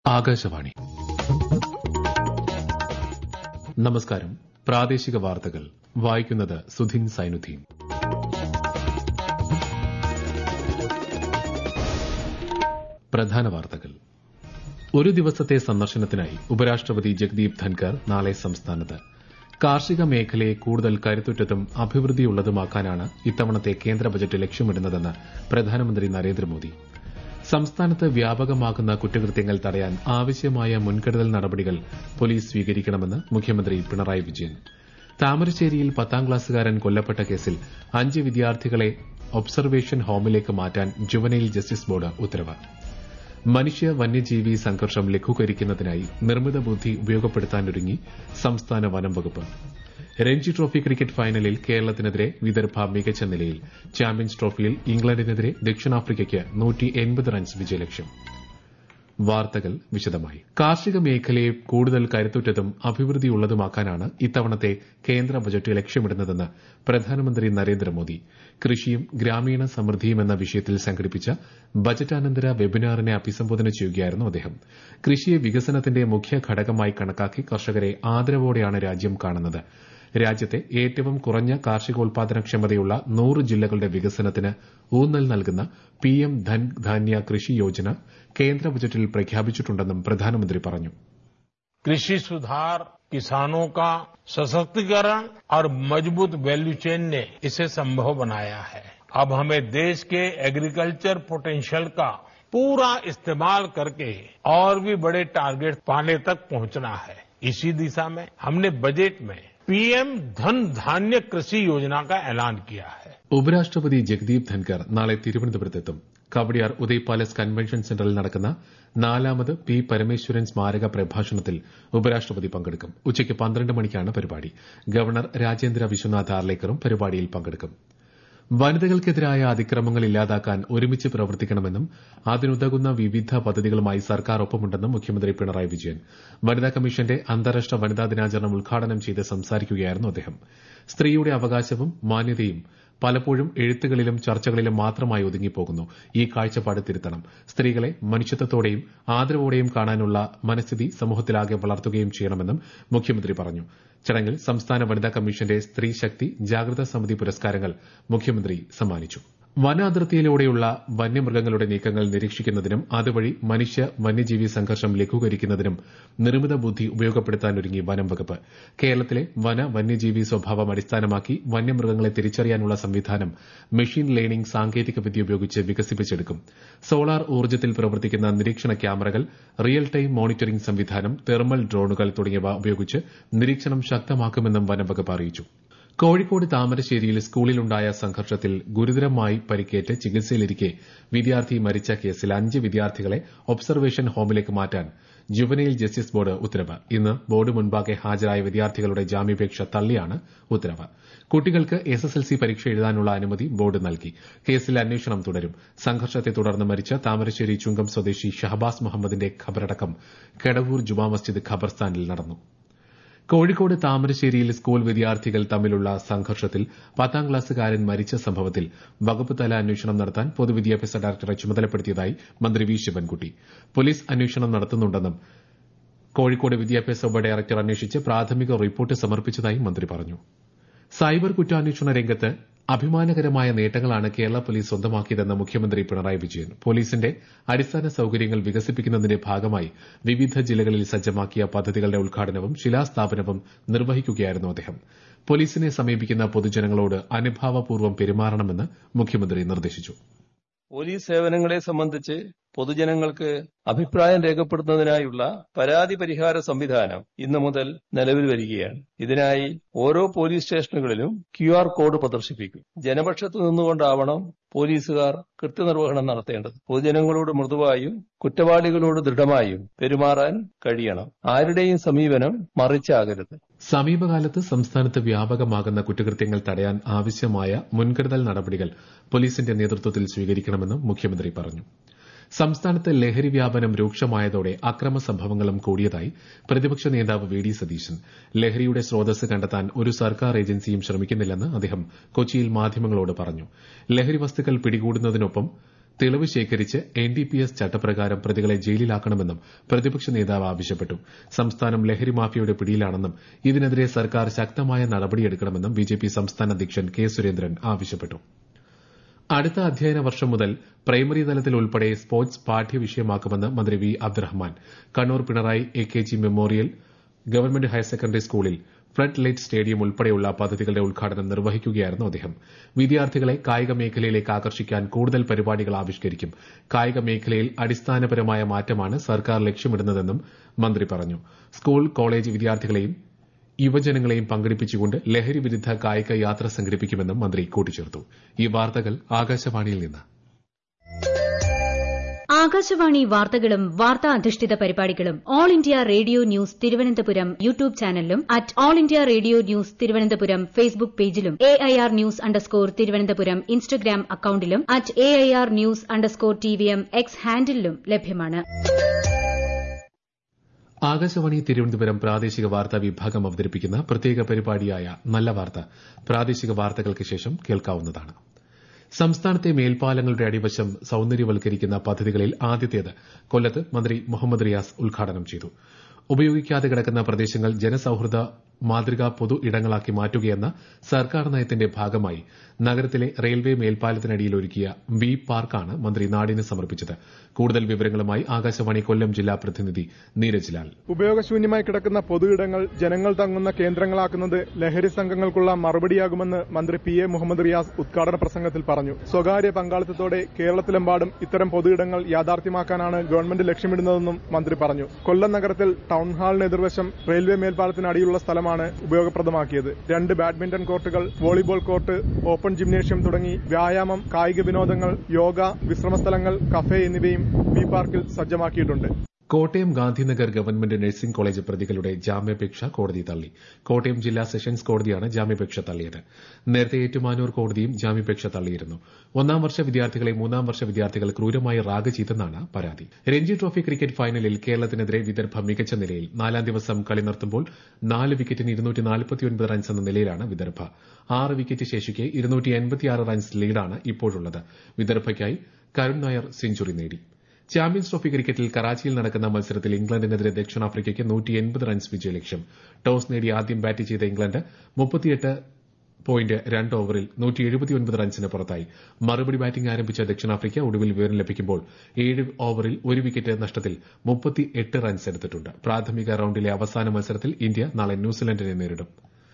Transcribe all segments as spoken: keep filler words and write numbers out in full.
ആകാശവാണി. നമസ്കാരം. പ്രാദേശിക വാർത്തകൾ വായിക്കുന്നത് സുധിൻ സൈനുദ്ദീൻ. പ്രധാന വാർത്തകൾ. ഒരു ദിവസത്തെ സന്ദർശനത്തിനായി ഉപരാഷ്ട്രപതി ജഗ്ദീപ് ധൻകർ നാളെ സംസ്ഥാനത്ത്. കാർഷിക മേഖലയെ കൂടുതൽ കരുത്തുറ്റതും അഭിവൃദ്ധിയുള്ളതുമാക്കാനാണ് ഇത്തവണത്തെ കേന്ദ്ര ബജറ്റ് ലക്ഷ്യമിടുന്നതെന്ന് പ്രധാനമന്ത്രി നരേന്ദ്രമോദി. സംസ്ഥാനത്ത് വ്യാപകമാകുന്ന കുറ്റകൃത്യങ്ങൾ തടയാൻ ആവശ്യമായ മുൻകരുതൽ നടപടികൾ പോലീസ് സ്വീകരിക്കണമെന്ന് മുഖ്യമന്ത്രി പിണറായി വിജയൻ. താമരശ്ശേരിയിൽ പത്താം ക്ലാസുകാരൻ കൊല്ലപ്പെട്ട കേസിൽ അഞ്ച് വിദ്യാർത്ഥികളെ ഒബ്സർവേഷൻ ഹോമിലേക്ക് മാറ്റാൻ ജുവനൈൽ ജസ്റ്റിസ് ബോർഡ് ഉത്തരവ്. മനുഷ്യ വന്യജീവി സംഘർഷം ലഘൂകരിക്കുന്നതിനായി നിർമ്മിത ബുദ്ധി ഉപയോഗപ്പെടുത്താനൊരുങ്ങി സംസ്ഥാന വനം വകുപ്പ്. രഞ്ജി ട്രോഫി ക്രിക്കറ്റ് ഫൈനലിൽ കേരളത്തിനെതിരെ വിദർഭ മികച്ച നിലയിൽ. ചാമ്പ്യൻസ് ട്രോഫിയിൽ ഇംഗ്ലണ്ടിനെതിരെ ദക്ഷിണാഫ്രിക്കയ്ക്ക് നൂറ്റി എൺപത് റൺസ് വിജയലക്ഷ്യം. വാർത്തകൾ വിശദമായി. കാർഷിക മേഖലയെ കൂടുതൽ കരുത്തുറ്റതും അഭിവൃദ്ധിയുള്ളതുമാക്കാനാണ് ഇത്തവണത്തെ കേന്ദ്ര ബജറ്റ് ലക്ഷ്യമിടുന്നതെന്ന് പ്രധാനമന്ത്രി നരേന്ദ്രമോദി. കൃഷിയും ഗ്രാമീണ സമൃദ്ധിയും എന്ന വിഷയത്തിൽ സംഘടിപ്പിച്ച ബജറ്റാനന്തര വെബിനാറിനെ അഭിസംബോധന ചെയ്യുകയായിരുന്നു അദ്ദേഹം. കൃഷിയെ വികസനത്തിന്റെ മുഖ്യ ഘടകമായി കണക്കാക്കി കർഷകരെ ആദരവോടെയാണ് രാജ്യം കാണുന്നത്. രാജ്യത്തെ ഏറ്റവും കുറഞ്ഞ കാർഷികോൽപാദനക്ഷമതയുള്ള നൂറ് ജില്ലകളുടെ വികസനത്തിന് ഊന്നൽ നൽകുന്ന പിഎം ധൻ ധാന്യ കൃഷി യോജന കേന്ദ്ര ബജറ്റിൽ പ്രഖ്യാപിച്ചിട്ടുണ്ടെന്നും പ്രധാനമന്ത്രി പറഞ്ഞു. कृषि सुधार किसानों का सशक्तिकरण और मजबूत वैल्यू चेन ने इसे संभव बनाया है. अब हमें देश के एग्रीकल्चर पोटेंशियल का पूरा इस्तेमाल करके और भी बड़े टारगेट पाने तक पहुंचना है. इसी दिशा में हमने बजट में पीएम धन धान्य कृषि योजना का ऐलान किया है. ഉപരാഷ്ട്രപതി ജഗ്ദീപ് ധൻകർ നാളെ തിരുവനന്തപുരത്തെത്തും. കവടിയാർ ഉദയ് പാലസ് കൺവെൻഷൻ സെന്ററിൽ നടക്കുന്ന നാലാമത് പി പരമേശ്വരൻ സ്മാരക പ്രഭാഷണത്തിൽ ഉപരാഷ്ട്രപതി പങ്കെടുക്കും. ഉച്ചയ്ക്ക് പന്ത്രണ്ട് മണിക്കാണ് പരിപാടി. ഗവർണർ രാജേന്ദ്ര വിശ്വനാഥ് ആർലേക്കറും പരിപാടിയിൽ പങ്കെടുക്കും. വനിതകൾക്കെതിരായ അതിക്രമങ്ങൾ ഇല്ലാതാക്കാൻ ഒരുമിച്ച് പ്രവർത്തിക്കണമെന്നും അതിനുതകുന്ന വിവിധ പദ്ധതികളുമായി സർക്കാർ ഒപ്പമുണ്ടെന്നും മുഖ്യമന്ത്രി പിണറായി വിജയൻ. വനിതാ കമ്മീഷന്റെ അന്താരാഷ്ട്ര വനിതാ ദിനാചരണം ഉദ്ഘാടനം ചെയ്ത് സംസാരിക്കുകയായിരുന്നു അദ്ദേഹം. സ്ത്രീയുടെ അവകാശവും മാന്യതയും പലപ്പോഴും എഴുത്തുകളിലും ചർച്ചകളിലും മാത്രമായി ഒതുങ്ങിപ്പോകുന്നു. ഈ കാഴ്ചപ്പാട് തിരുത്തണം. സ്ത്രീകളെ മനുഷ്യത്വത്തോടെയും ആദരവോടെയും കാണാനുള്ള മനസ്ഥിതി സമൂഹത്തിലാകെ വളർത്തുകയും ചെയ്യണമെന്നും മുഖ്യമന്ത്രി പറഞ്ഞു. ചടങ്ങിൽ സംസ്ഥാന വനിതാ കമ്മീഷന്റെ സ്ത്രീ ശക്തി ജാഗ്രതാ സമിതി പുരസ്കാരങ്ങൾ മുഖ്യമന്ത്രി സമ്മാനിച്ചു. വന അതിർത്തിയിലൂടെയുള്ള വന്യമൃഗങ്ങളുടെ നീക്കങ്ങൾ നിരീക്ഷിക്കുന്നതിനും അതുവഴി മനുഷ്യ വന്യജീവി സംഘർഷം ലഘൂകരിക്കുന്നതിനും നിർമ്മിത ബുദ്ധി ഉപയോഗപ്പെടുത്താനൊരുങ്ങി വനം വകുപ്പ്. കേരളത്തിലെ വന വന്യജീവി സ്വഭാവം അടിസ്ഥാനമാക്കി വന്യമൃഗങ്ങളെ തിരിച്ചറിയാനുള്ള സംവിധാനം മെഷീൻ ലേണിംഗ് സാങ്കേതികവിദ്യ ഉപയോഗിച്ച് വികസിപ്പിച്ചെടുക്കും. സോളാർ ഊർജ്ജത്തിൽ പ്രവർത്തിക്കുന്ന നിരീക്ഷണ ക്യാമറകൾ, റിയൽ ടൈം മോണിറ്ററിംഗ് സംവിധാനം, തെർമൽ ഡ്രോണുകൾ തുടങ്ങിയവ ഉപയോഗിച്ച് നിരീക്ഷണം ശക്തമാക്കുമെന്നും വനം വകുപ്പ് അറിയിച്ചു. കോഴിക്കോട് താമരശ്ശേരിയിൽ സ്കൂളിലുണ്ടായ സംഘർഷത്തിൽ ഗുരുതരമായി പരിക്കേറ്റ് ചികിത്സയിലിരിക്കെ വിദ്യാർത്ഥി മരിച്ച കേസിൽ അഞ്ച് വിദ്യാർത്ഥികളെ ഒബ്സർവേഷൻ ഹോമിലേക്ക് മാറ്റാൻ ജുവനൈൽ ജസ്റ്റിസ് ബോർഡ് ഉത്തരവ്. ഇന്ന് ബോർഡ് മുൻപാകെ ഹാജരായ വിദ്യാർത്ഥികളുടെ ജാമ്യാപേക്ഷ തള്ളിയാണ് ഉത്തരവ്. കുട്ടികൾക്ക് എസ്എസ്എൽസി പരീക്ഷ എഴുതാനുള്ള അനുമതി ബോർഡ് നൽകി. കേസിൽ അന്വേഷണം തുടരും. സംഘർഷത്തെ തുടർന്ന് മരിച്ച താമരശ്ശേരി ചുങ്കം സ്വദേശി ഷഹബാസ് മുഹമ്മദിന്റെ ഖബറടക്കം കെടവൂർ ജുമാ മസ്ജിദ് ഖബർസ്ഥാനിൽ നടന്നു. കോഴിക്കോട് താമരശ്ശേരിയിൽ സ്കൂൾ വിദ്യാർത്ഥികൾ തമ്മിലുള്ള സംഘർഷത്തിൽ പത്താം ക്ലാസുകാരൻ മരിച്ച സംഭവത്തിൽ വകുപ്പ് തല അന്വേഷണം നടത്താൻ പൊതുവിദ്യാഭ്യാസ ഡയറക്ടറെ ചുമതലപ്പെടുത്തിയതായി മന്ത്രി വി ശിവൻകുട്ടി. പോലീസ് അന്വേഷണം നടത്തുന്നുണ്ടെന്നും കോഴിക്കോട് വിദ്യാഭ്യാസ ഉപ ഡയറക്ടർ അന്വേഷിച്ച് പ്രാഥമിക റിപ്പോർട്ട് സമർപ്പിച്ചതായി മന്ത്രി പറഞ്ഞു. സൈബർ കുറ്റാന്വേഷണ രംഗത്ത് അഭിമാനകരമായ നേട്ടങ്ങളാണ് കേരള പോലീസ് സ്വന്തമാക്കിയതെന്ന് മുഖ്യമന്ത്രി പിണറായി വിജയൻ. പോലീസിന്റെ അടിസ്ഥാന സൌകര്യങ്ങൾ വികസിപ്പിക്കുന്നതിന്റെ ഭാഗമായി വിവിധ ജില്ലകളിൽ സജ്ജമാക്കിയ പദ്ധതികളുടെ ഉദ്ഘാടനവും ശിലാസ്ഥാപനവും നിർവഹിക്കുകയായിരുന്നു അദ്ദേഹം. പോലീസിനെ സമീപിക്കുന്ന പൊതുജനങ്ങളോട് അനുഭാവപൂർവ്വം പെരുമാറണമെന്ന് മുഖ്യമന്ത്രി നിർദ്ദേശിച്ചു. പോലീസ് സേവനങ്ങളെ സംബന്ധിച്ച് പൊതുജനങ്ങൾക്ക് അഭിപ്രായം രേഖപ്പെടുത്തുന്നതിനായുള്ള പരാതി പരിഹാര സംവിധാനം ഇന്നു മുതൽ നിലവിൽ വരികയാണ്. ഇതിനായി ഓരോ പോലീസ് സ്റ്റേഷനുകളിലും ക്യു ആർ കോഡ് പ്രദർശിപ്പിക്കും. ജനപക്ഷത്ത് നിന്നുകൊണ്ടാവണം പോലീസുകാർ കൃത്യനിർവഹണം നടത്തേണ്ടത്. പൊതുജനങ്ങളോട് മൃദുവായും കുറ്റവാളികളോട് ദൃഢമായും പെരുമാറാൻ കഴിയണം. ആരുടെയും സമീപനം മറിച്ചാകരുത്. സമീപകാലത്ത് സംസ്ഥാനത്ത് വ്യാപകമാകുന്ന കുറ്റകൃത്യങ്ങൾ തടയാൻ ആവശ്യമായ മുൻകരുതൽ നടപടികൾ പോലീസിന്റെ നേതൃത്വത്തിൽ സ്വീകരിക്കണമെന്നും മുഖ്യമന്ത്രി പറഞ്ഞു. സംസ്ഥാനത്ത് ലഹരി വ്യാപനം രൂക്ഷമായതോടെ അക്രമ സംഭവങ്ങളും കൂടിയതായി പ്രതിപക്ഷ നേതാവ് വി ഡി സതീശൻ. ലഹരിയുടെ സ്രോതസ് കണ്ടെത്താൻ ഒരു സർക്കാർ ഏജൻസിയും ശ്രമിക്കുന്നില്ലെന്ന് അദ്ദേഹം കൊച്ചിയിൽ മാധ്യമങ്ങളോട് പറഞ്ഞു. ലഹരി വസ്തുക്കൾ പിടികൂടുന്നതിനൊപ്പം തെളിവ് ശേഖരിച്ച് എൻ ഡി പി എസ് ചട്ടപ്രകാരം പ്രതികളെ ജയിലിലാക്കണമെന്നും പ്രതിപക്ഷ നേതാവ് ആവശ്യപ്പെട്ടു. സംസ്ഥാനം ലഹരി മാഫിയയുടെ പിടിയിലാണെന്നും ഇതിനെതിരെ സർക്കാർ ശക്തമായ നടപടിയെടുക്കണമെന്നും ബിജെപി സംസ്ഥാന അധ്യക്ഷൻ കെ സുരേന്ദ്രൻ ആവശ്യപ്പെട്ടു. അടുത്ത അധ്യയന വർഷം മുതൽ പ്രൈമറി തലത്തിൽ ഉൾപ്പെടെ സ്പോർട്സ് പാഠ്യവിഷയമാക്കുമെന്ന് മന്ത്രി V Abdurahiman Kannur Pinarayi A K G memorial government higher secondary സ്കൂളിൽ ഫ്ലഡ് ലൈറ്റ് സ്റ്റേഡിയം ഉൾപ്പെടെയുള്ള പദ്ധതികളുടെ ഉദ്ഘാടനം നിർവഹിക്കുകയായിരുന്നു അദ്ദേഹം. വിദ്യാർത്ഥികളെ കായിക മേഖലയിലേക്ക് ആകർഷിക്കാൻ കൂടുതൽ പരിപാടികൾ ആവിഷ്കരിക്കും. കായിക മേഖലയിൽ അടിസ്ഥാനപരമായ മാറ്റമാണ് സർക്കാർ ലക്ഷ്യമിടുന്നതെന്നും മന്ത്രി പറഞ്ഞു. സ്കൂൾ കോളേജ് വിദ്യാർത്ഥികളെയും യുവജനങ്ങളെയും പങ്കെടുപ്പിച്ചുകൊണ്ട് ലഹരി വിരുദ്ധ കായിക യാത്ര സംഘടിപ്പിക്കുമെന്നും മന്ത്രി കൂട്ടിച്ചേർത്തു. ഈ വാർത്തകൾ ആകാശവാണിയിൽ നിന്ന്. ആകാശവാണി വാർത്തകളും വാർത്താ അധിഷ്ഠിത പരിപാടികളും all India radio news Thiruvananthapuram YouTube ചാനലിലും at all India radio news Thiruvananthapuram Facebook പേജിലും A I R news underscore Thiruvananthapuram Instagram അക്കൌണ്ടിലും at A I R news underscore T V M X ഹാൻഡിലും ലഭ്യമാണ്. ആകാശവാണി തിരുവനന്തപുരം പ്രാദേശിക വാർത്താ വിഭാഗം അവതരിപ്പിക്കുന്ന പ്രത്യേക പരിപാടിയായ നല്ല വാർത്ത പ്രാദേശിക വാർത്തകൾക്ക് ശേഷം കേൾക്കാവുന്നതാണ്. സംസ്ഥാനത്തെ മേൽപ്പാലങ്ങളുടെ അടിവശം സൌന്ദര്യവൽക്കരിക്കുന്ന പദ്ധതികളിൽ ആദ്യത്തേത് കൊല്ലത്ത് മന്ത്രി മുഹമ്മദ് റിയാസ് ഉദ്ഘാടനം ചെയ്തു. ഉപയോഗിക്കാതെ കിടക്കുന്ന പ്രദേശങ്ങൾ ജനസൌഹൃദ മാതൃകാ പൊതു ഇടങ്ങളാക്കി മാറ്റുകയെന്ന സർക്കാർ നയത്തിന്റെ ഭാഗമായി നഗരത്തിലെ റെയിൽവേ മേൽപ്പാലത്തിനടിയിൽ ഒരുക്കിയ വി പാർക്കാണ് മന്ത്രി നാടിന് സമർപ്പിച്ചത്. കൂടുതൽ വിവരങ്ങളുമായി ആകാശവാണി കൊല്ലം ജില്ലാ പ്രതിനിധി നീരജ് ലാൽ. ഉപയോഗശൂന്യമായി കിടക്കുന്ന പൊതുയിടങ്ങൾ ജനങ്ങൾ തങ്ങുന്ന കേന്ദ്രങ്ങളാക്കുന്നത് ലഹരി സംഘങ്ങൾക്കുള്ള മറുപടിയാകുമെന്ന് മന്ത്രി പി എ മുഹമ്മദ് റിയാസ് ഉദ്ഘാടന പ്രസംഗത്തിൽ പറഞ്ഞു. സ്വകാര്യ പങ്കാളിത്തത്തോടെ കേരളത്തിലെമ്പാടും ഇത്തരം പൊതുയിടങ്ങൾ യാഥാർത്ഥ്യമാക്കാനാണ് ഗവൺമെന്റ് ലക്ഷ്യമിടുന്നതെന്നും മന്ത്രി പറഞ്ഞു. കൊല്ലം നഗരത്തിൽ ടൌൺഹാളിന് എതിർവശം റെയിൽവേ മേൽപ്പാലത്തിനടിയിലുള്ള സ്ഥലമാണ് ഉപയോഗപ്രദമാക്കിയത്. രണ്ട് ബാഡ്മിന്റൺ കോർട്ടുകൾ, വോളിബോൾ കോർട്ട്, ഓപ്പൺ ജിംനേഷ്യം തുടങ്ങി വ്യായാമം, കായിക വിനോദങ്ങൾ, യോഗ, വിശ്രമസ്ഥലങ്ങൾ, കഫേ എന്നിവയും ബി പാർക്കിൽ സജ്ജമാക്കിയിട്ടുണ്ട്. Kottayam Gandhinagar government nursing college പ്രതികളുടെ ജാമ്യാപേക്ഷ കോടതി തള്ളി. കോട്ടയം ജില്ലാ സെഷൻസ് കോടതിയാണ് ജാമ്യാപേക്ഷ തള്ളിയത്. നേരത്തെ ഏറ്റുമാനൂർ കോടതിയും ജാമ്യാപേക്ഷ തള്ളിയിരുന്നു. ഒന്നാം വർഷ വിദ്യാർത്ഥികളെ മൂന്നാം വർഷ വിദ്യാർത്ഥികൾ ക്രൂരമായി റാഗ് ചെയ്തെന്നാണ് പരാതി. രഞ്ജി ട്രോഫി ക്രിക്കറ്റ് ഫൈനലിൽ കേരളത്തിനെതിരെ വിദർഭ മികച്ച നിലയിൽ. നാലാം ദിവസം കളി നിർത്തുമ്പോൾ നാല് വിക്കറ്റിന് ഇരുന്നൂറ്റി നാൽപ്പത്തിയൊൻപത് റൺസ് എന്ന നിലയിലാണ് വിദർഭ. ആറ് വിക്കറ്റ് ശേഷിക്കെ ഇരുന്നൂറ്റി എൺപത്തിയാറ് റൺസ് ലീഡാണ് ഇപ്പോഴുള്ളത്. വിദർഭയ്ക്കായി കരുൺ നായർ സെഞ്ചുറി നേടി. ചാമ്പ്യൻസ് ട്രോഫി ക്രിക്കറ്റിൽ കറാച്ചിയിൽ നടക്കുന്ന മത്സരത്തിൽ ഇംഗ്ലണ്ടിനെതിരെ ദക്ഷിണാഫ്രിക്കയ്ക്ക് നൂറ്റി എൺപത് റൺസ് വിജയലക്ഷ്യം. ടോസ് നേടി ആദ്യം ബാറ്റ് ചെയ്ത ഇംഗ്ലണ്ട് മുപ്പത്തിയെട്ട് പോയിന്റ് രണ്ട് ഓവറിൽ നൂറ്റി എഴുപത്തിയൊൻപത് റൺസിന് പുറത്തായി. മറുപടി ബാറ്റിംഗ് ആരംഭിച്ച ദക്ഷിണാഫ്രിക്ക ഒടുവിൽ വിവരം ലഭിക്കുമ്പോൾ ഏഴ് ഓവറിൽ ഒരു വിക്കറ്റ് നഷ്ടത്തിൽ മുപ്പത്തിയെട്ട് റൺസ് എടുത്തിട്ടുണ്ട്. പ്രാഥമിക റൌണ്ടിലെ അവസാന മത്സരത്തിൽ ഇന്ത്യ നാളെ ന്യൂസിലൻഡിനെ നേരിടും.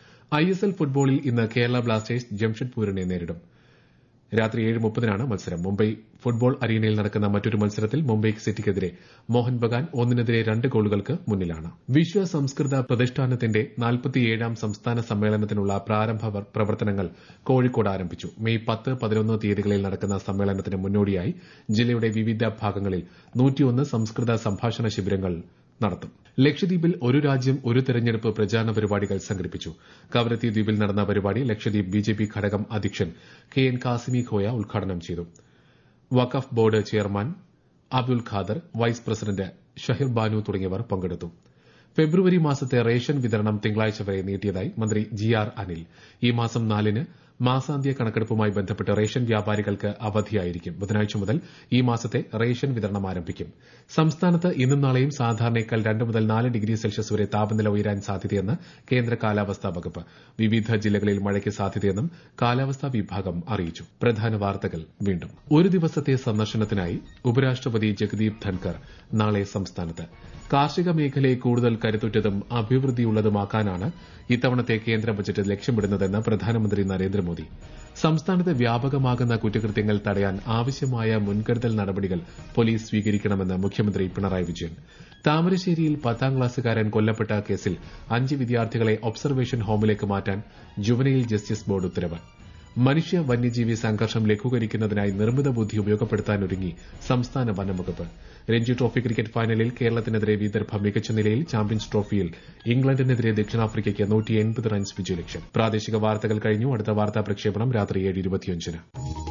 ഐ എസ് എൽ ഫുട്ബോളിൽ ഇന്ന് കേരള ബ്ലാസ്റ്റേഴ്സ് ജംഷഡ്പൂരിനെ നേരിടും. രാത്രി ഏഴ് മുപ്പതിനാണ് മത്സരം. മുംബൈ ഫുട്ബോൾ അരീനയിൽ നടക്കുന്ന മറ്റൊരു മത്സരത്തിൽ മുംബൈ സിറ്റിക്കെതിരെ മോഹൻ ബഗാൻ ഒന്നിനെതിരെ രണ്ട് ഗോളുകൾക്ക് മുന്നിലാണ്. വിശ്വ സംസ്കൃത പ്രതിഷ്ഠാനത്തിന്റെ നാൽപ്പത്തിയേഴാം സംസ്ഥാന സമ്മേളനത്തിനുള്ള പ്രാരംഭ പ്രവർത്തനങ്ങൾ കോഴിക്കോട് ആരംഭിച്ചു. മെയ് പത്ത് പതിനൊന്ന് തീയതികളിൽ നടക്കുന്ന സമ്മേളനത്തിന് മുന്നോടിയായി ജില്ലയുടെ വിവിധ ഭാഗങ്ങളിൽ നൂറ്റിയൊന്ന് സംസ്കൃത സംഭാഷണ ശിബിരങ്ങൾ നടത്തും. ലക്ഷദ്വീപിൽ ഒരു രാജ്യം ഒരു തെരഞ്ഞെടുപ്പ് പ്രചാരണ പരിപാടികൾ സംഘടിപ്പിച്ചു. കവരത്തി ദ്വീപിൽ നടന്ന പരിപാടി ലക്ഷദ്വീപ് ബിജെപി ഘടകം അധ്യക്ഷൻ കെ എൻ കാസിമി ഖോയ ഉദ്ഘാടനം ചെയ്തു. Waqf board chairman Abdul Khader, vice president Shahir Banu തുടങ്ങിയവർ പങ്കെടുത്തു. ഫെബ്രുവരി മാസത്തെ റേഷൻ വിതരണം തിങ്കളാഴ്ച വരെ നീട്ടിയതായി മന്ത്രി ജി ആർ അനിൽ. ഈ മാസം നാലിന് മാസാന്ത്യ കണക്കെടുപ്പുമായി ബന്ധപ്പെട്ട് റേഷൻ വ്യാപാരികൾക്ക് അവധിയായിരിക്കും. ബുധനാഴ്ച മുതൽ ഈ മാസത്തെ റേഷൻ വിതരണം ആരംഭിക്കും. സംസ്ഥാനത്ത് ഇന്നും നാളെയും സാധാരണയേക്കാൾ രണ്ട് മുതൽ നാല് ഡിഗ്രി സെൽഷ്യസ് വരെ താപനില ഉയരാൻ സാധ്യതയെന്ന് കേന്ദ്ര കാലാവസ്ഥാ വകുപ്പ്. വിവിധ ജില്ലകളിൽ മഴയ്ക്ക് സാധ്യതയെന്നും കാലാവസ്ഥാ വിഭാഗം അറിയിച്ചു. പ്രധാന വാർത്തകൾ വീണ്ടും. ഒരു ദിവസത്തെ സന്ദർശനത്തിനായി ഉപരാഷ്ട്രപതി ജഗദീപ് ധൻകർ നാളെ സംസ്ഥാനത്ത്. കാർഷിക മേഖലയെ കൂടുതൽ കരുത്തുറ്റതും അഭിവൃദ്ധിയുള്ളതുമാക്കാനാണ് ഇത്തവണത്തെ കേന്ദ്ര ബജറ്റ് ലക്ഷ്യമിടുന്നതെന്ന് പ്രധാനമന്ത്രി നരേന്ദ്രമോദി. സംസ്ഥാനത്ത് വ്യാപകമാകുന്ന കുറ്റകൃത്യങ്ങൾ തടയാൻ ആവശ്യമായ മുൻകരുതൽ നടപടികൾ പോലീസ് സ്വീകരിക്കണമെന്ന് മുഖ്യമന്ത്രി പിണറായി വിജയൻ. താമരശ്ശേരിയിൽ പത്താം ക്ലാസ്സുകാരൻ കൊല്ലപ്പെട്ട കേസിൽ അഞ്ച് വിദ്യാർത്ഥികളെ ഒബ്സർവേഷൻ ഹോമിലേക്ക് മാറ്റാൻ ജുവനൈൽ ജസ്റ്റിസ് ബോർഡ് ഉത്തരവ്. മനുഷ്യ വന്യജീവി സംഘർഷം ലഘൂകരിക്കുന്നതിനായി നിർമ്മിത ബുദ്ധി ഉപയോഗപ്പെടുത്താനൊരുങ്ങി സംസ്ഥാന വനംവകുപ്പ്. രഞ്ജി ട്രോഫി ക്രിക്കറ്റ് ഫൈനലിൽ കേരളത്തിനെതിരെ വിദർഭ മികച്ച നിലയിൽ. ചാമ്പ്യൻസ് ട്രോഫിയിൽ ഇംഗ്ലണ്ടിനെതിരെ ദക്ഷിണാഫ്രിക്കയ്ക്ക് നൂറ്റി എൺപത് റൺസ് വിജയലക്ഷ്യം. പ്രാദേശിക വാർത്തകൾ കഴിഞ്ഞു. അടുത്ത വാർത്താ പ്രക്ഷേപണം രാത്രി ഏഴ് ഇരുപത്തിയഞ്ചിന്.